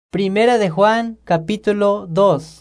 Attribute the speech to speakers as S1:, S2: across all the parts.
S1: Primera de Juan, capítulo 2.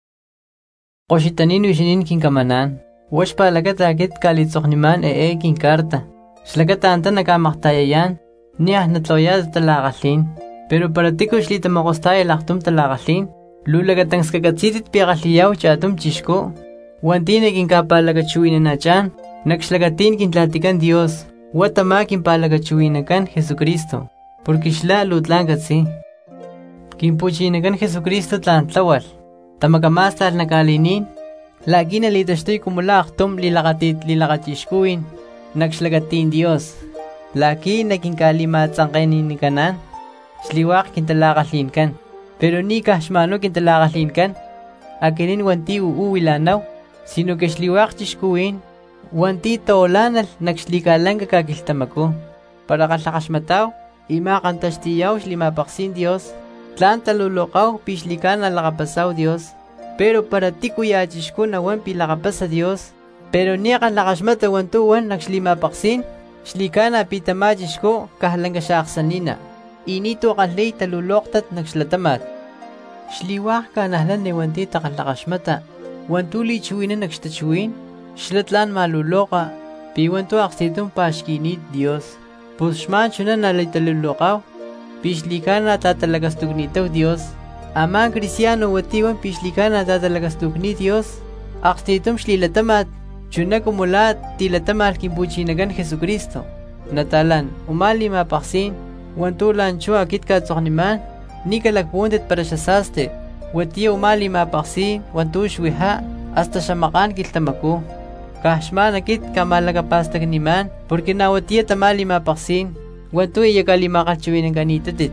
S1: Qoshitanin wishinin kinkamanan. Wash palakata akit kalitsoqniman kinkarta. Shlakata anta nakamaqtayayan. Niah natloyad talaqallin. Pero para tiko shlita maqostaya laqtum talaqallin. Lulagatanskakatsitit piaqalliyaw chatum chishko. Wantine kinkapalagachuinanachan. Nakshlagatin kintlatikan Dios. Watama kinpalagachuinakan Jesucristo. Porque shla lutlankatsi. Kimpuchinakan Jesucristo tlantlawal. Tamakamastal nakalinin. Lagi nalitastoy kumulaktom lilakatishkuin. Nakslagatin Dios. Laki nakinkalimatsankainikanan. Sliwak kintalakalinkan. Pero ni kahshmano kintalakalinkan. Akinin wanti uuwilanaw. Sino que sliwak chishkuin. Wanti taolanal nakslikalan kakakiltamako. Para kalakashmataw. Ima kantastiyaw slimapaksin Dios. Tlan talulokaw pishlikan alakapasaw Dios. Pero para ti kuyachishko nawan pilakapasa Dios. Pero niyakan lakashmata wantuwan nakslimapaksin. Shlikan apitamachishko kahlangasaksanina. Inito kalay taluloktat nakslatamat. Shliwak kanahlan ni wanti takalakashmata. Wantuli chuwinan nakstachuwin. Shlatlan maluloka. Piwanto aksitum pashkinit Dios. Pushman chunan nalay talulokaw. Pishlikana tatalagastugnitaw Dios. Amang Cristiano watiwan pishlikana tatalagastugni Dios. Akstitum shlilatamat. Chuna kumulat tilatamal kimpuchinagan Jesucristo. Natalan umali mapaksin. Wantulan chua akit katsokniman. Ni kalagpuntit para siyasaste. Watiya umali mapaksin. Wantushwiha. Hasta shamakan kiltamaku. Kahshman akit kamalagapastagniman. Porque nawatiya tamali mapaksin. Wantu iya kalimakatsuin ng ganitatit.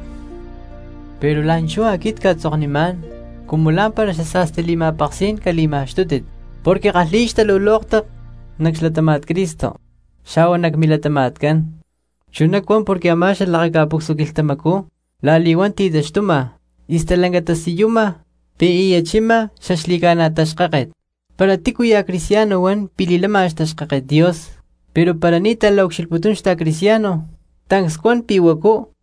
S1: Pero lancho akit katsokniman. Kumulan para sa saste lima paksin kalimashtutit. Porque kahlish taluloktak. Nagslatamat Kristo. Siyawa nagmilatamat kan. Chunakwan porque ama siya lakikapuksukiltamako. Laliwan tidashtuma. Istalangatasiyuma. Piiyachima siya shlikana tashkakit. Para ti kuya Cristiano wan pililamash tashkakit Dios. Pero para ni talawkshilputun shta Cristiano. Tangskwan piwako.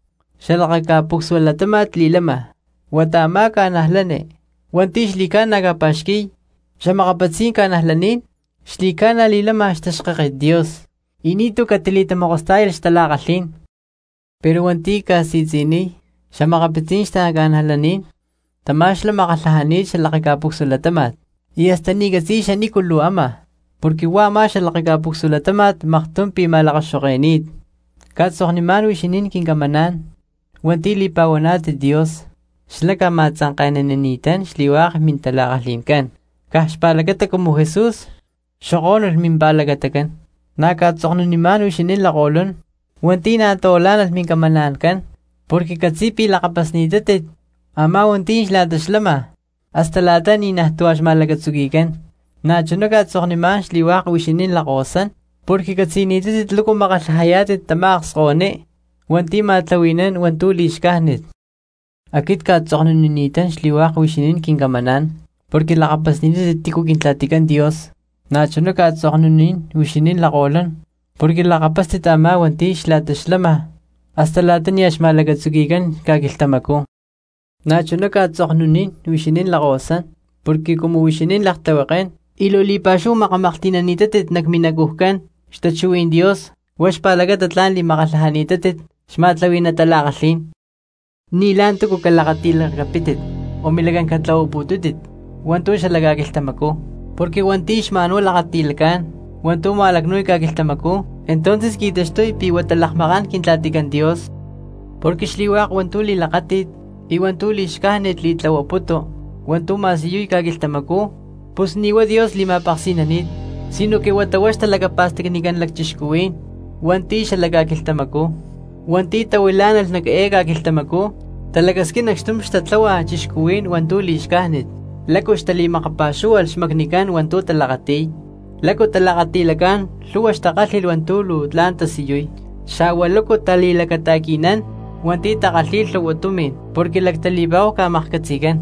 S1: Shalakakapukswalatamat lilama. Watama kanahlane. Wanti shlikan nagapashki. Shamakapatsin kanahlanin. Shlikan lilama shtashkakit Dios. Inito katilita makostayal shtalakallin. Pero wanti kasitsini. Shamakapatsin shtanaganahlanin. Tamashla makallahanit shalakakapukswalatamat. Y hasta nigasi siya nikulu ama. Porque wama shalakakapukswalatamat maktum pimalakasyokenit. Katsokniman wishinin kinkamanan. Wanti lipawanati Dios. Shlaka matsangkainananitan shliwak mintalakalinkan. Kahshpalagata como Jesus. Shokonol minpalagatakan. Nakatsokniman wishinin lakolon. Wanti natolan at minkamanankan. Porque katsipi lakapasnitatit. Ama wanti shlatashlama. Hasta lata ninahtuash malagatsugikan. Nachuno katsokniman shliwak wishinin lakosan. Porque katsinititit luko makallahayatit tamakskone. Wanti matlawinan wantu lishkahnit. Akit katsoknunitan shliwak wishinin kinkamanan. Porque lakapasnititit tiko kintlatikan Dios. Nachuno katsoknunin wishinin lakolan. Porque lakapastit ama wanti shlatashlama. Hasta latan yash malagatsugikan kakiltamako. Nachuno katsoknunin wishinin lakosan. Porque como wishinin laktawakan. Ilolipasyo makamaktinanitatit nagminaguhkan. Shtachuin Dios, wash palagat atlan li makallahanitatit, shmatlawin na talakallin. Nilanto ko kalakatil kapitit, o milagang katlaw pututit, wanto siya lagakiltamako. Porque wanti shmano lakatil kan, wanto malagnoy kakiltamako, entonces kitastoy piwatalakmakan kintlatikan Dios. Porque shliwak wanto li lakatit, iwanto li shkahanet li tlawaputo, wanto masiyoy kakiltamako, pues niwa Dios limapaksinanit. Sino que watawash talagapastaknikan lakchishkuin. Wanti siya lagakiltamako. Wanti tawilanal nag-eegakiltamako. Talagaskin nagstum shtatlawa chishkuin wanto lishkahnit. Lako shtali makapasual shmagnikan wanto talakati. Lako talakatilakan luwas takalil wanto lutlanta siyoy. Shawaloko talilakatakinan wanti takalil lawatumin. Porque lagtalibaw kamakkatsikan.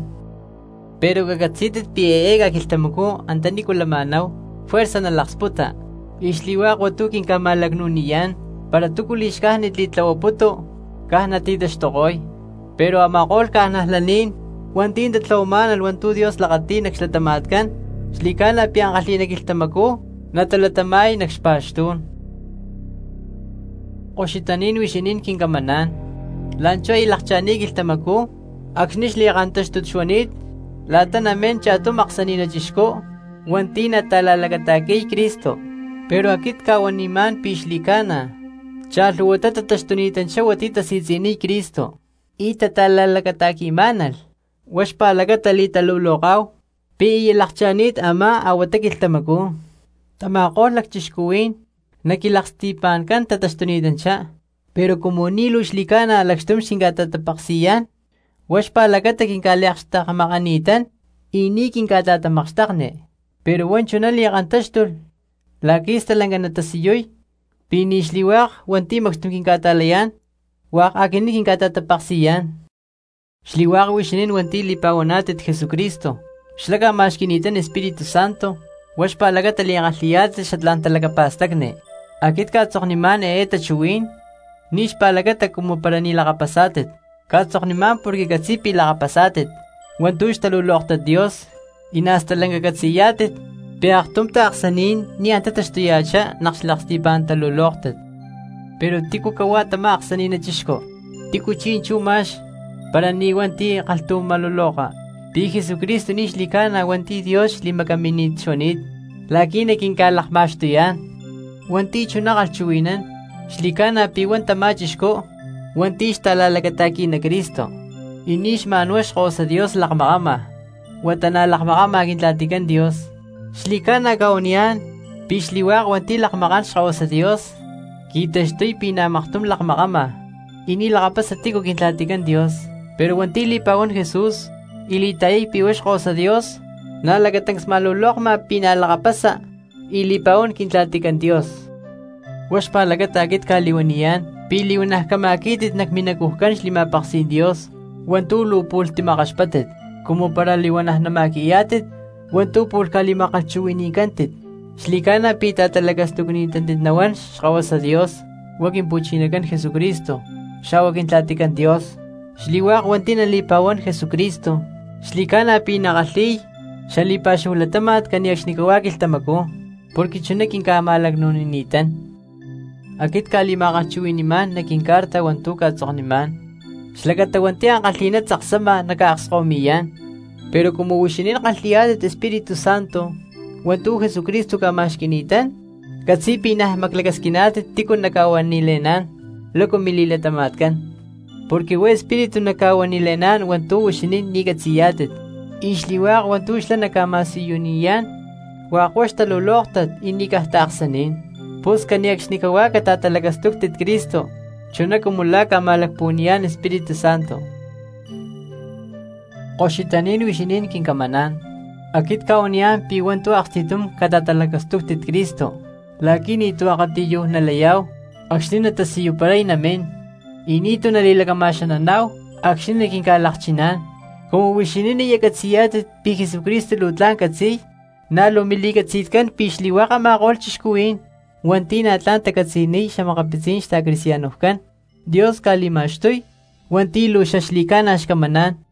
S1: Pero gagatsitit pieegakiltamako antani ko lamanaw. Fuerza na laksputa. Ishliwak watukin kamalagnuniyan. Para tukulishkahnit litlawaputo. Kahnatidas tokoy. Pero amaqol kahnahlanin, wantin tatlauman alwantu Dios laqati nakslatamatkan, shlikana pianqalli nakiltamaku, natalatamay nakspashtun. Qoshitanin wishinin kinkamanan, lancho ilaqchani kiltamaku, aksnish liqantashtutshuanit, latanamen chato maqsanina chishko, wantin atalalagatakay Cristo. Pero akit kawaniman pishlikana, chalhuwata tatastunitan siya watita sitsini Cristo. Itatalalakataki manal, washpalakatali talulokaw, piiyilakchanit ama awatakiltamaku. Tamako lakchishkuin, nakilakstipankan tatastunitan siya. Pero kumunilo shlikana alakstum singatapaksiyan, washpalakata kinkaliakstakamaqanitan, ini kinkatatamakstaqne. Pero wancho na liaqantastul, lakista langanatasiyoy, pinishliwaq wanti makstum kinkatalayan, waq akini kinkatatapaksiyan. Shliwaq wishinin wanti lipawanatit Jesucristo, shlaka mashkinitan Espíritu Santo, washpalakata liaqalliyatit shatlan talakapastakne. Akit katsokniman tachuwin, nishpalakata como para nilakapasatit. Katsokniman porque katsipi lakapasatit. Wantush taluloqtat Dios, inastalangakatsiyatit, peaqtum taaqsanin ni antatashtuyacha naqslaqstipan taluloqtat. Pero tiku kawata maaqsanin na chishko, tiku chinchu mash, para ni wanti qaltum maluloqa. Pi Jesucristo nishlikana wanti Dios limakaminit shonit, lakin kinkalaqmashtuyan. Wanti chunaqalchuwinan, shlikana pi wantamachishko, wanti shtalalakataki na Cristo. Inish manuash sa Dios lakmaqama, watana lakmaqama kintlatikan Dios. Shlikana kaunian, pishliwaq wanti lakmaqan sa Dios, kitashtoy pinamaqtum lakmaqama, ini lakapasatiko kintlatikan Dios. Pero wanti lipawan Jesús, ilitay piwash sa Dios, nalagatangs malulokma pinalakapasa, ilipawan kintlatikan Dios. Washpalakatagit kaliwaniyan, piliwanah kamakitit nakminakuhkan shlimapaksin Dios, wantu lupul timakashpatit, como para liwanah na makiyatit, wantu pul kalimakatsuwinikantit. Shlikana pita talagastukunitantit nawan shkawa sa Dios, wagin puchinakan Jesucristo, siya wagin tlatikan Dios. Shliwaq wanti nalipawan Jesucristo, shlikana pinakali, siya lipashuhlatamat kaniyakshnikawakil tamako, porque chunakin kamalagnoninnitan. Akit kalimakatsuwiniman naking karta wantu katsokniman, shlakatawanti ang kalhinat saksama nakaakskomiyan. Pero kumuwishinin kalhiyadat Espíritu Santo, wantu Jesucristo kamashkinitan, katsi pinah maglagaskinatit tikon nakawan nilenan, loko mililatamatkan. Porque we Espíritu nakawan nilenan wantu wishinin ni katsiyatit, ishliwaq wantu shla nakamasiyuniyan, wakwash taluloktat inikahtaaksanin. Pus kaniyakshnikawak tatalagastukt Cristo, chuna kumula kamalakpunian Espíritu Santo. Qoshitanin wishinin kinkamanan, akit kaunian piwantu akstitum katatalagastukt Cristo, lakin ito akatiyo nalayaw, akshin natasiyo paray namin, inito nalilagamasyananaw, akshin nakinkalakchinan, kung wishinin iyakatsiyat pi Jesucristo lutlan katsi, na lumilikatsitkan pishliwa ka makol chishkuin, wanti natlan takatsinay siya makapitsin siya krisyanohkan, Dios kalimashtoy, wanti lo siya shlikan ashkamanan,